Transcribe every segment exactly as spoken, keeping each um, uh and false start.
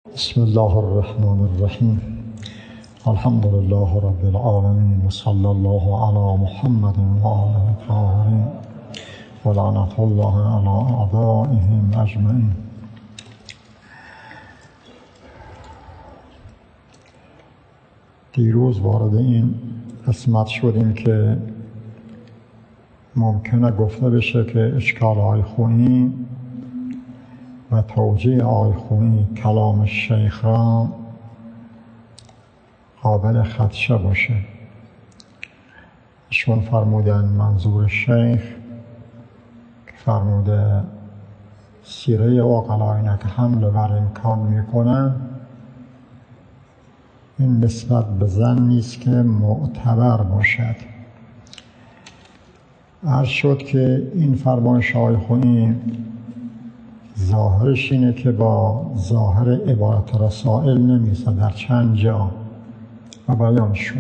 بسم الله الرحمن الرحیم. الحمد لله رب العالمین و صلی الله علی محمد و آله الطاهرین و لعنت الله علی اعدائهم اجمعین. دیروز وارد این قسمت شدیم که ممکنه گفته بشه که اشکال آقای خونی و توجیه آقای خونی کلام شیخ را قابل خدشه باشه. ایشون فرمودن منظور شیخ که فرموده سیره عقلای که حمل بر امکان میکنن، این نسبت به زن نیست که معتبر باشد. عرض شد که این فرمایش آقای خونی ظاهرش اینه که با ظاهر عبارت رسائل نمیسه در چند جا و بیان شد.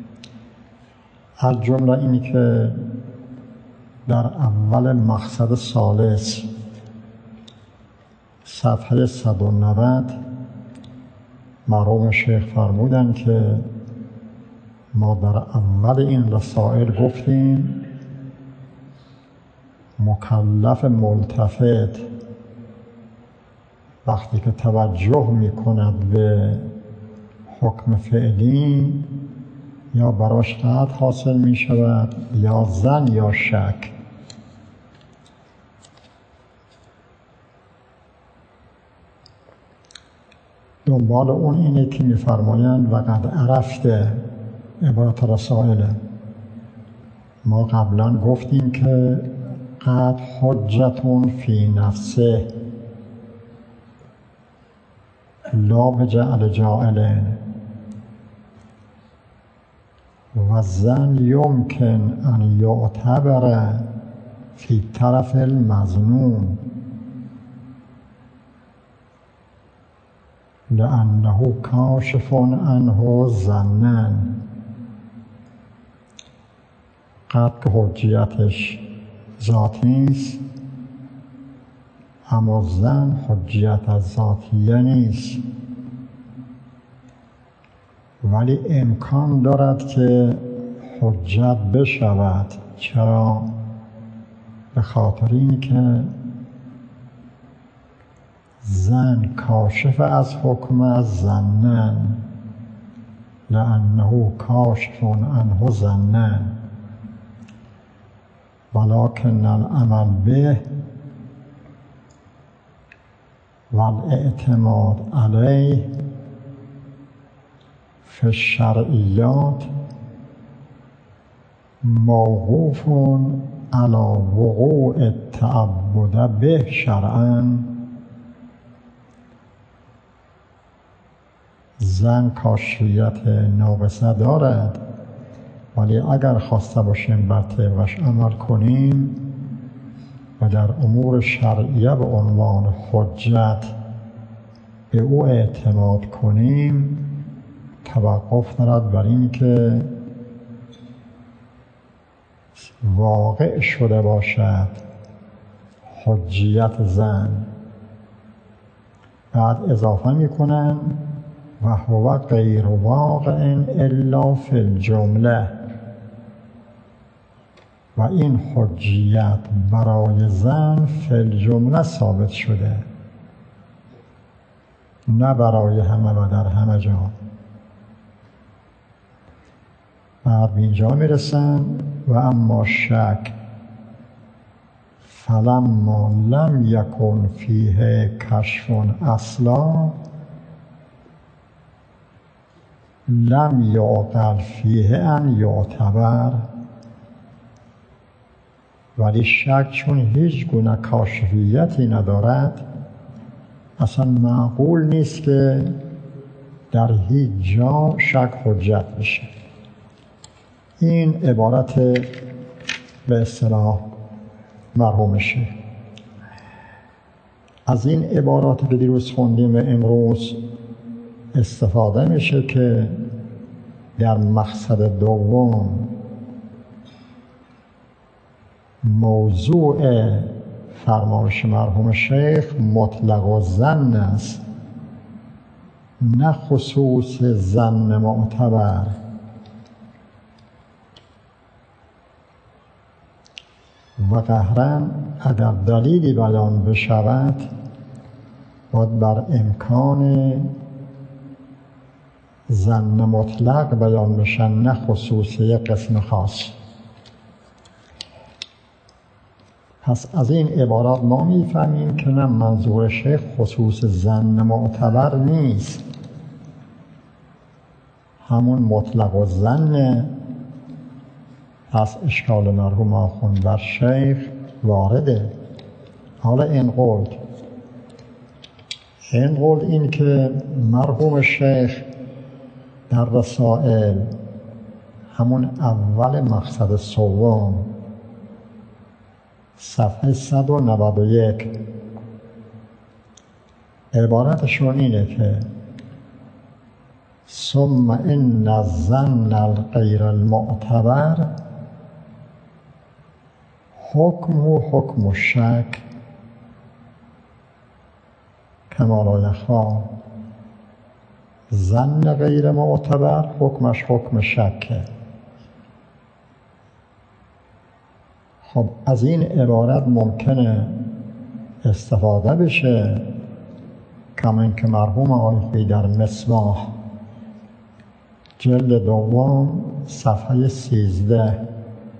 از جمله اینی که در اول مقصد ثالث صفحه صد و نود مرحوم شیخ فرمودن که ما در اول این رسائل گفتیم مکلف ملتفت وقتی که توجه می کند به حکم فعلی یا براش قطع حاصل می شود یا زن یا شک. دنبال اون اینه که می فرمایند و قد عرفته عبارت رسائله. ما قبلا گفتیم که قد حجتون فی نفسه لا بجعل جائل و زن یمکن ان یعتبر فی طرف المظنون لانه کاشف عنه ظنا. قد که حجیتش ذاتی است، اما زن حجیت از ذاتیه نیست، ولی امکان دارد که حجت بشود. چرا؟ به خاطر این که زن کاشف از حکم از ظنا لانه کاشف عنه ظنا ولکن العمل به والاعتماد علیه فی الشرعیات موقوف علی وقوع التعبد به شرعا. زن کاشفیت ناقصه دارد، ولی اگر خواسته باشیم بر طبقش عمل کنیم و در امور شرعیه به عنوان حجت به او اعتماد کنیم، توقف دارد بر این که واقع شده باشد حجیت زن. بعد اضافه میکنن و هو غیر واقع الا فی الجمله، و این حجیت برای زن فی الجمله ثابت شده، نه برای همه و در همه جا. بعد به اینجا میرسن و اما شک فلما لم یکن فیه کشف اصلا لم یعقل فیه ان یعتبر. ولی شک چون هیچ گونه کاشفیتی ندارد، اصلا معقول نیست که در هیچ جا شک حجت بشه. این عبارت به اصطلاح مرحوم شیخ. از این عباراتی که دیروز خوندیم و امروز استفاده میشه که در مقصد دوم موضوع فرمایش مرحوم شیخ مطلق الظن است نه خصوص ظن معتبر. و قهراً اگر دلیلی بیان بشود باید بر امکان ظن مطلق بیان بشن، نه خصوص یک قسم خاص. پس از این عبارات ما میفهمیم که نه، منظور شیخ خصوص ظن معتبر نیست، همون مطلق و ظن. پس اشکال مرحوم آخوند بر شیخ وارده. حالا این قول این قول این که مرحوم شیخ در رسائل همون اول مقصد سوم صفحه صد و نود و یک عبارتشون اینه که ثم ان الظن الغیر المعتبر حکم و حکم و شک کما لا یخفی. ظن غیر معتبر حکمش حکم شکه. خب از این عبارت ممکنه استفاده بشه، کما اینکه مرحوم آقای در مصباح جلد دوم صفحه سیزده،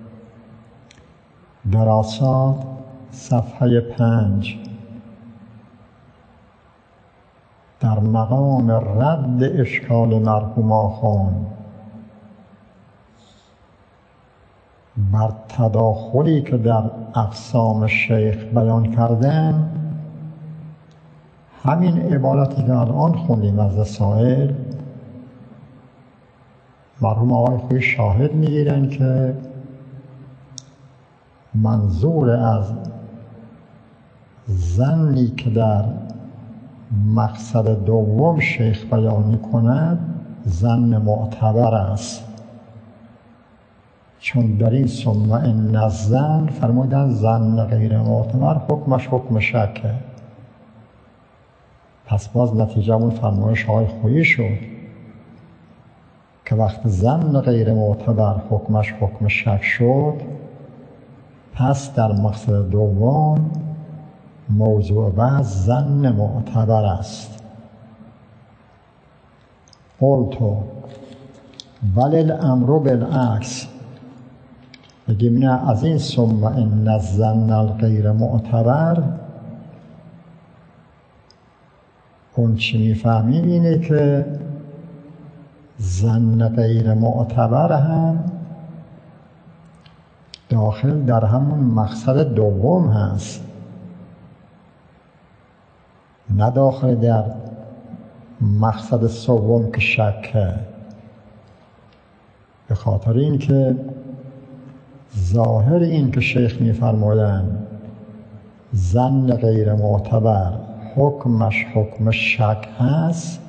دراسات صفحه پنج، در مقام رد اشکال مرحوم آخوند بر تداخلی که در اقسام شیخ بیان کردن، همین عبارتی که الان خوندیم از رسائل، مرحوم آقای خویی شاهد میگیرن که منظور از ظنی که در مقصد دوم شیخ بیان میکند ظن معتبر است، چون در این ثم ان الظن فرمودن ظن غیر معتبر حکمش حکم شکه. پس باز نتیجه اون فرمایش های خویی شد که وقت ظن غیر معتبر حکمش حکم شک شد، پس در مقصد دوم موضوع بحث ظن معتبر است. قلتو بل الامر بالعکس، بگیم نه، از این ثم ان الظن الغیر معتبر اون چی میفهمیم اینه که ظن غیر معتبر هم داخل در همون مقصد دوم هست، نه داخل در مقصد سوم که شکه. به خاطر این که ظاهر این که شیخ می‌فرمایند ظن غیر معتبر حکمش حکم شک هست،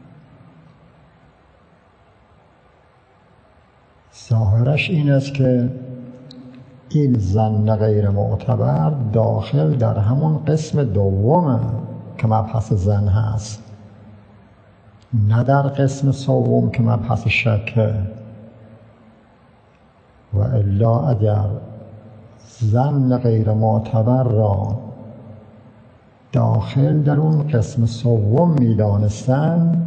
ظاهرش این است که این ظن غیر معتبر داخل در همون قسم دومه که مبحث ظن هست، نه در قسم سوم که مبحث شکه. و الا اگر ظن غیر معتبر را داخل در اون قسم سوم می‌دانستند،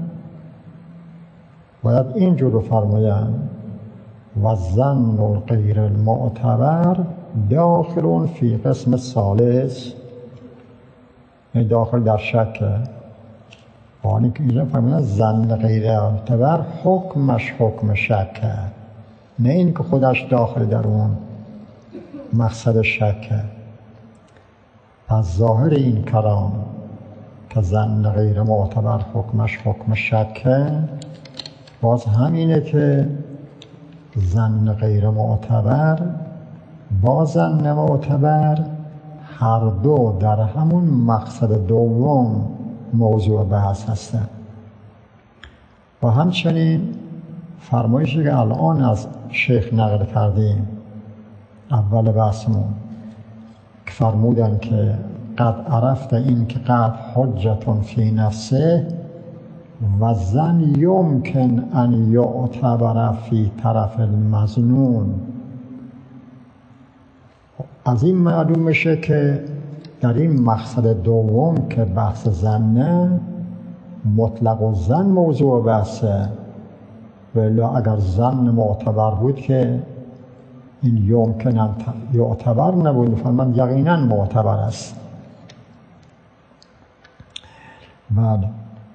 باید اینجور رو فرمایند و ظن الغیر المعتبر داخل فی قسم ثالث، داخل در شکه. آنی که اینجا فرمایند ظن غیر معتبر حکمش حکم شکه، نه این که خودش داخل در اون مقصد شکه. پس ظاهر این کلام که ظن غیر معتبر حکمش حکم شکه، باز همینه که ظن غیر معتبر با ظن معتبر هر دو در همون مقصد دوم موضوع بحث هستند. و همچنین فرمایشی که الان از شیخ نقل کردیم اول بحثمون که فرمودن که قد عرفت این که قد حجتون فی نفسه و زن یمکن ان یعتبر فی طرف المظنون. از این معلوم میشه که در این مقصد دوم که بحث زنه، مطلق و زن موضوع بحثه، ولی اگر زن معتبر بود که این یمکن ان یعتبر نبود، فرمان یقینا معتبر است. بله،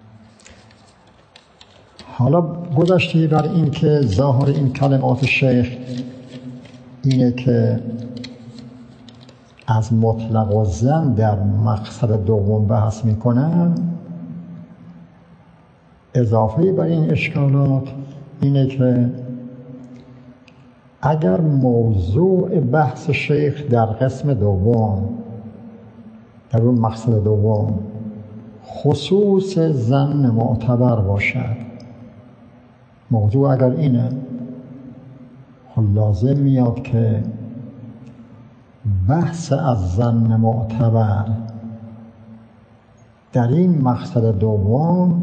حالا گذشته بر این که ظاهر این کلمات شیخ اینه که از مطلق و زن در مقصد دوم بحث میکنن، اضافه بر این اشکالات اینه که اگر موضوع بحث شیخ در قسم دوم، در اون مقصد دوم، خصوص زن معتبر باشد، موضوع اگر اینه، لازم میاد که بحث از زن معتبر در این مقصد دوم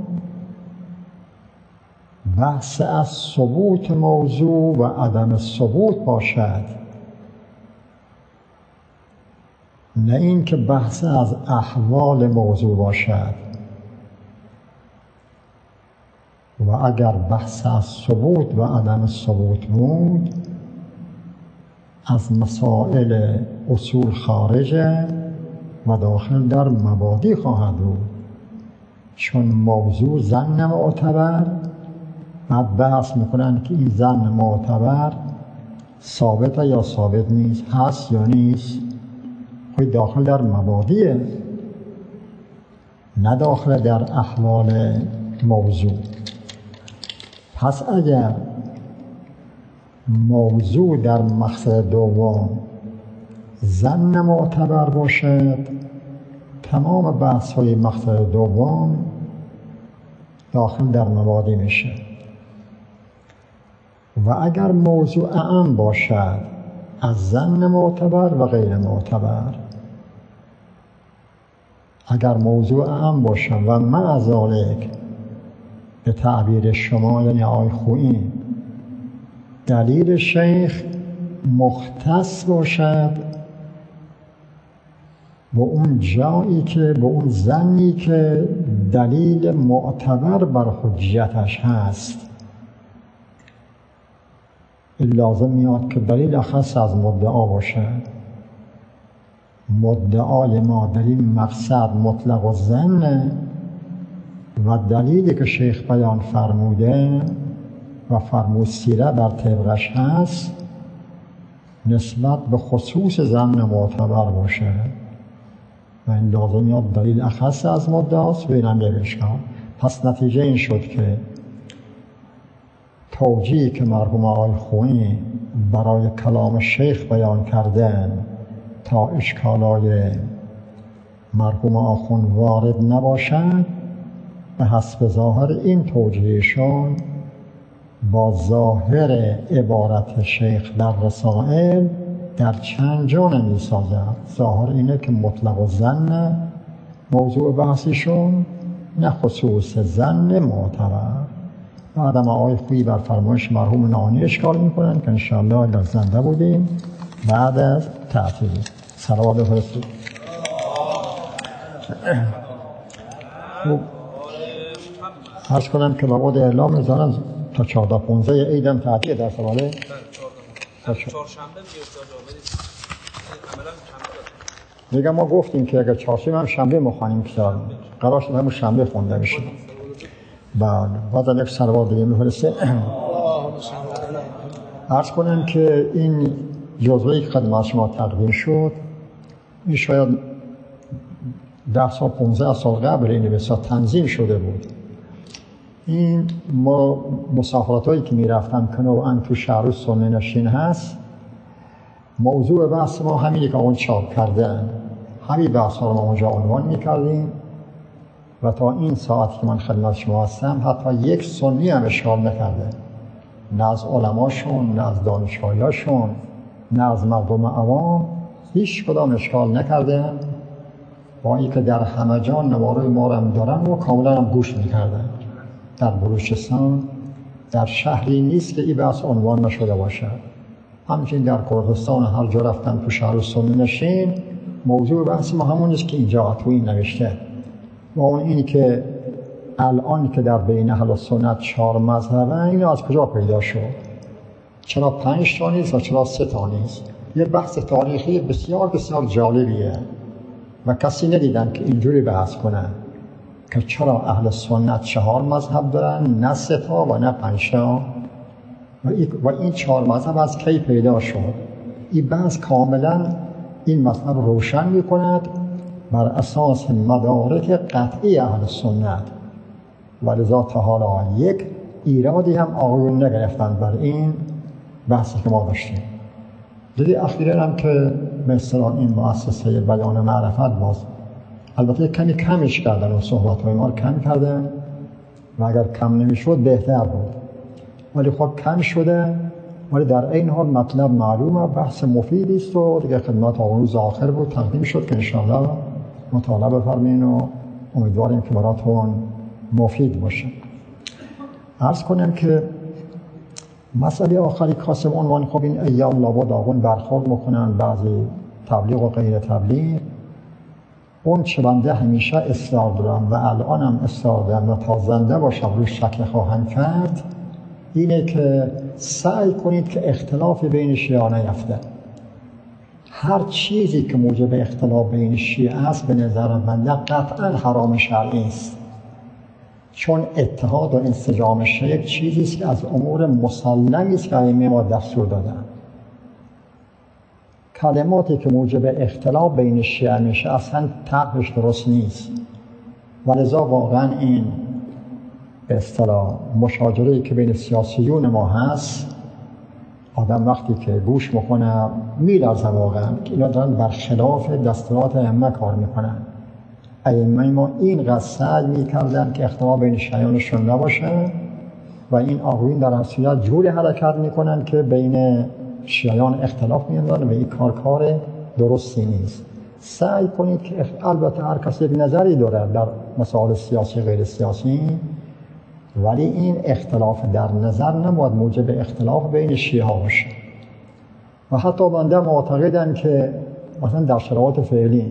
بحث از ثبوت موضوع و عدم ثبوت باشد، نه این که بحث از احوال موضوع باشد. و اگر بحث از ثبوت و عدم ثبوت بود، از مسائل اصول خارجه و داخل در مبادی خواهد بود، چون موضوع زن معتبر، بعد بحث میکنن که این زن معتبر ثابته یا ثابت نیست، هست یا نیست، خود داخل در مبادیه، نه داخل در احوال موضوع. پس اگر موضوع در مقصد دوم زن معتبر باشد، تمام بحث های مقصد دوم داخل در مبادی میشه. و اگر موضوع اعم باشد، از زن معتبر و غیر معتبر، اگر موضوع اعم باشد و مع ذالک به تعبیر شما یعنی آقای خویی دلیل شیخ مختص باشد به اون جایی که به اون زنی که دلیل معتبر بر حجیتش هست، این لازم میاد که دلیل اخص از مدعا باشد. مدعای ما در این مقصد مطلق و زن و دلیلی که شیخ بیان فرموده و فرمود سیره بر طبقش هست نسبت به خصوص زن معتبر باشه و این لازم میاد دلیل اخص از مدعاست. بینم یک اشکال. پس نتیجه این شد که توجیهی که مرحوم آقای خویی برای کلام شیخ بیان کردن تا اشکالای مرحوم آخون وارد نباشد، به حسب ظاهر این توجیهشون با ظاهر عبارت شیخ در رسائل در چند جا نمی سازد. ظاهر اینه که مطلق و زن موضوع بحثیشون، نه خصوص زن معتبر. بعدم آقای خویی بر فرمایش مرحوم نانی اشکال میکنن که انشاءالله اگر زنده بودیم بعد از تعطیل. صلوات بفرستید. خب عرض کنم که مباد اعلام میزنم تا چهارده پونزده عیدم تعطیل در سواله دیگه. ما گفتیم که اگر چهارشنبه هم شنبه مخوانیم که قرار شد همون شنبه خونده بشه. بعد بعد یک صلوات دیگه میفرسته. عرض کنم که این جزوهی که خدمت شما تقدیم شد این شاید ده سال پونزده سال قبل این بسیار تنظیم شده بود. این ما مسافرت هایی که می رفتم که نوعا تو شهر سنه نشین هست، موضوع بحث ما همینی که اون چاپ کردن، همین بحث ها رو ما اونجا عنوان می کردیم و تا این ساعتی که من خدمت شما هستم حتی یک سنی هم اشکال نکرده، نه از علماشون، نه از دانشگاهیاشون، نه از مردم عوام، هیچ کدام اشکال نکردن. با این که در همه جان نوارای ما رو هم دارن و کاملا هم گوش میکردن. در بلوچستان در شهری نیست که این بحث عنوان نشده باشد. همچنین در کردستان هر جا رفتن تو شهر سنی نشین موضوع بحث ما همون است که اینجا تو این نوشته، و اون اینی که الان که در بین اهل سنت چهار مذهبه، این از کجا پیدا شد؟ چرا پنج تا نیست و چرا سه تا نیست؟ یه بحث تاریخی بسیار بسیار جالبیه و کسی ندیدن که اینجوری بحث کنن که چرا اهل سنت چهار مذهب دارن، نه سه تا و نه پنج تا، و این چهار مذهب از کی پیدا شد. این بحث کاملا این مطلب روشن میکند بر اساس مدارک قطعی اهل سنت، و لذا تا حالا یک ایرادی هم آقایون نگرفتن بر این بحثی که ما داشتیم. دیدی اخیراً هم که مثلا این مؤسسه بیان معرفت باز البته کمی کمش کردن و صحبت‌های ما رو کم کردن و اگر کم نمیشد بهتر بود، ولی خب کم شده، ولی در این حال مطلب معلومه، بحث مفیدی است و دیگه خدمت آقایون روز آخر بود تقدیم شد که انشاءالله مطالعه بفرمایید و امیدواریم که براتون مفید باشه. عرض کنم که مسئله آخری کاسم عنوان، خب این ایام لابد آقایون برخورد میکنن، بعضی تبلیغ و غیر تبلیغ، اون چه بنده همیشه اصرار دارم و الان هم اصرار دارم و تا زنده باشم روی شک خواهم کرد، اینه که سعی کنید که اختلاف بین شیعه نیفته. هر چیزی که موجب اختلاف بین شیعه است به نظر من قطعا حرام شرعی است، چون اتحاد و انسجام شیعه یک چیزی است که از امور مسلمی است که ائمه ما دستور دادن. کلماتی که موجب اختلاف بین شیعه میشه اصلا طرحش درست نیست، ولذا واقعا این به اصطلاح مشاجره‌ای که بین سیاسیون ما هست، آدم وقتی که گوش میکنه میلرزه واقعا که اینا دارن برخلاف دستورات ائمه کار میکنن. ائمه ما اینقدر سعی میکردن که اختلاف بین شیعیانشون نباشه و این آقایون در اصلیت جوری حرکت میکنن که بین شیعیان اختلاف میاندازن و این کار کار درستی نیست. سعی کنید که البته هر کسی یک نظری داره در مسائل سیاسی غیر سیاسی، ولی این اختلاف در نظر نباید موجب اختلاف بین شیعه ها باشه. و حتی بنده معتقدم که مثلا در شرایط فعلی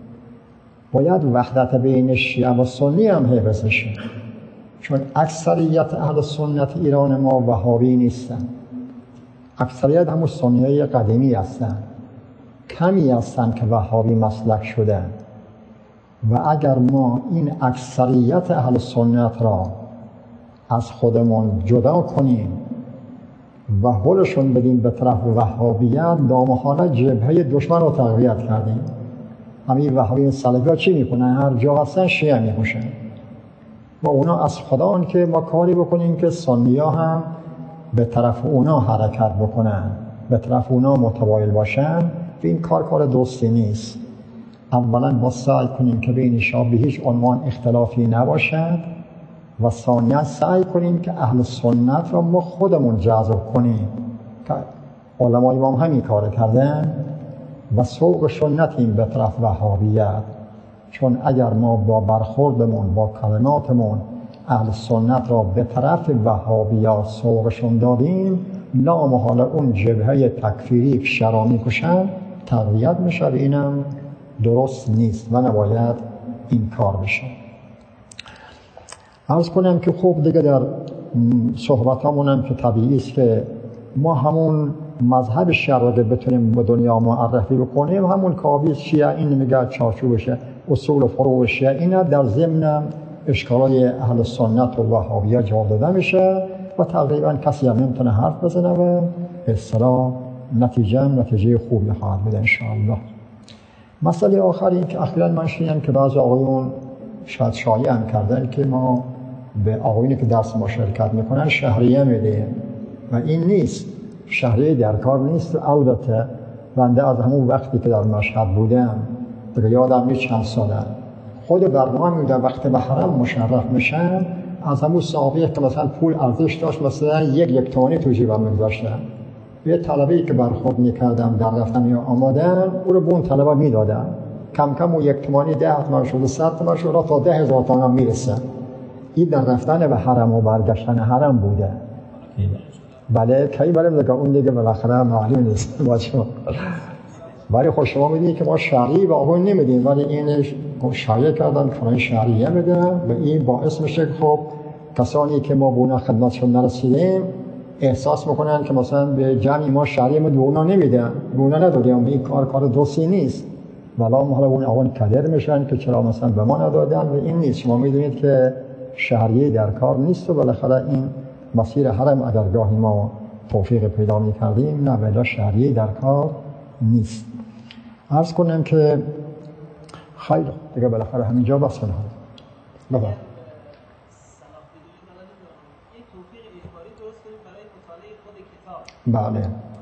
باید وحدت بین شیعه و سنی هم حفظ بشه، چون اکثریت اهل سنت ایران ما وهابی نیستن، اکثریت همون سنیای قدیمی هستن، کمی هستن که وهابی مسلک شدن. و اگر ما این اکثریت اهل سنت را از خودمون جدا کنیم و هلشون بدیم به طرف وهابیت، دامحالا جبهه دشمن رو تقویت کردیم. همین وهابی سلفی ها چی میکنن؟ هر جا هستن شیعه میکشن و اونا از خدا که ما کاری بکنیم که سنی ها هم به طرف اونا حرکت بکنن، به طرف اونا متمایل باشن. و این کار کار درستی نیست. اولا ما سعی کنیم که بین شیعه به هیچ عنوان اختلافی نباشد و ثانیا سعی کنیم که اهل سنت را ما خودمون جذب کنیم که علمای ما همین کار کردن و سوقشون نتیم به طرف وهابیت. چون اگر ما با برخوردمون با کلماتمون اهل سنت را به طرف وهابیت سوقشون دادیم، لامحاله اون جبهه تکفیری که شرع میکشن تقویت میشه و اینم درست نیست و نباید این کار بشه. عرض کنم که خوب دیگه در صحبتامون هم که طبیعی است که ما همون مذهب شیعه رو بتونیم به دنیا معرفی بکنیم، همون کابی شیعه این میگه چارچوبشه اصول و فروع شیعه، اینا در ضمن اشکالای اهل سنت و وهابیه جواب داده میشه و تقریبا کسی هم نمیتونه حرف بزنه و به اصطلاح نتیجه نتیجه خوبی خواهد بده انشاءالله. مسئله آخری این که اخیراً من شنیدم که بعضی آقایون شاید شایعه هم کردن که ما به آقایونی که درس ما شرکت میکنن شهریه میدیم و این نیست. شهریه در کار نیست. البته بنده از همون وقتی که در مشهد بودم دیگه یادم نیست چند ساله خود برنامه میدم وقتی به حرم مشرف میشن از همون صحابه که مثلا پول ارزش داشت مثلا یک یک تومانی تو جیبم میگذاشتن، یه طلبه‌ای که برخورد میکردم در رفتن یا آمادن او رو به اون طلبه میدادم، کم کم اون یک تومانی ده تومن شد، صد تومن شد تا ده هزار تومن میرسه. این در رفتن به حرم و برگشتن حرم بوده. بله کی بله میگه اون دیگه بالاخره معلوم نیست با شما. ولی خب شما میدونید که ما شرعی به آقایون نمیدیم، ولی این شایعه کردن که شرعیه بده و این باعث میشه که خب کسانی که ما به اونا خدمتشون نرسیدیم احساس میکنن که مثلا به جمعی ما شرعی ما به اونا نمیدن، به اونا ندادیم، این کار کار درستی نیست. والا حالا اون آقایون کدر میشن که چرا مثلا به ما ندادن و این نیست. شما میدونید که شرعیه در کار نیست و بالاخره این مسیر حرم اگر گاهی ما توفیق پیدا میکردیم نه ولی شرعیه در کار نیست. عرض کنم که خیلی دیگه بالاخره همینجا بس کنم. بله. بله. اما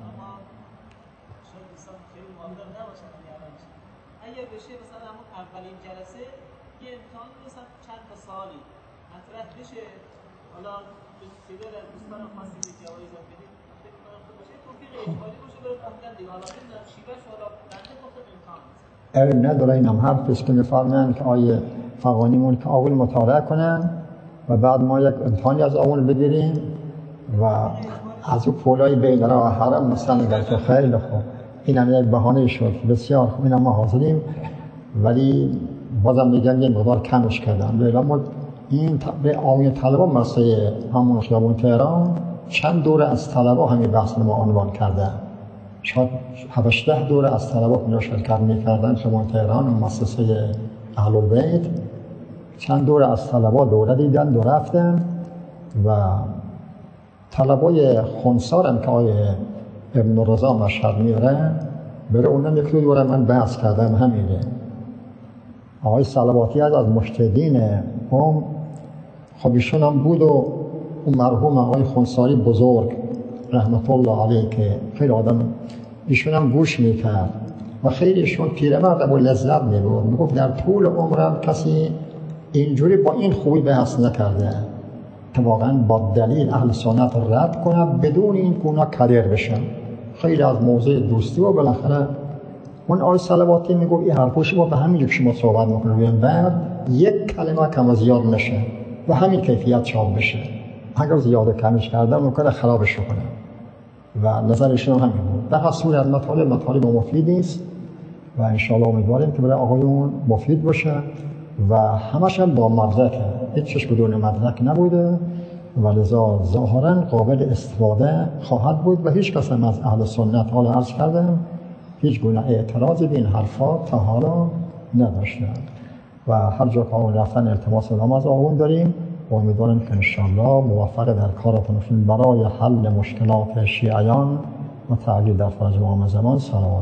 شاید دوستان خیلی موافق نباشن اگر بشه مثلا همون اولین جلسه یه امتحان مثلا چند تا سوالی مطرح بشه، حالا تعداد از دوستان خاصی به جوایز بدید فکر کنم خوب باشه، توفیق اجباری باشه برای گفتن دیگه. حالا ببینم شیوهش حالا بنده گفتم امتحان نیست. ارم نداره اینم حرف است که می‌فرمایند که آیه فقانیمون که اول مطالعه کنن و بعد ما یک امتحانی از اول بگیریم و از اون پولای بین راه حرم مثلا در که خیلی خوب این هم یک بهانه شد بسیار خوب، این هم ما حاضریم، ولی بازم میگم یک مقدار کمش کردن. لیلا ما این به آقای طلبا مسئله همون خیابون تهران چند دوره از طلبا همین بحث ما عنوان کردن، شاید هفده دوره از طلبا اونجا شرکت میکردن خیابون تهران و مؤسسه اهل البیت، چند دوره از طلبا دوره دیدن دو رفتن و طلبای خنثار هم که آقای ابن رضا مشهد میاره بره اونم یک دوره من بحث کردم همینه. آقای صلواتی از از مجتهدین هم خب ایشون هم بود و اون مرحوم آقای خنثاری بزرگ رحمت الله علیه که خیلی آدم ایشون هم گوش میکرد و خیلی ایشون پیرمرد و لذت میبرد، میگفت در طول عمرم کسی اینجوری با این خوبی بحث نکرده که واقعا با دلیل اهل سنت رد کنه بدون این که اونا کدر بشن. خیلی از موضوع دوستی و بالاخره اون آقای صلواتی میگفت این حرفوشی با به همین یک شما صحبت میکنه بعد یک کلمه کم و زیاد نشه و همین کیفیت چاپ بشه، اگر زیاد کمش کردن ممکنه خرابش کنه و نظرشون همین بود. در هر صورت مطالب مطالب مفیدی است و ان شاء الله امیدواریم که برای آقایون مفید باشه و همش هم با مدرک، هیچش بدون مدرک نبوده و لذا ظاهرا قابل استفاده خواهد بود و هیچ کس هم از اهل سنت حالا عرض کردم هیچ گونه اعتراضی به این حرفا تا حالا نداشتن و هر جا که آقایون رفتن التماس نام از آقایون داریم و امیدواریم که انشاءالله موفق در کارتون برای حل مشکلات شیعیان و تعلیل در فرج امام زمان. سلام.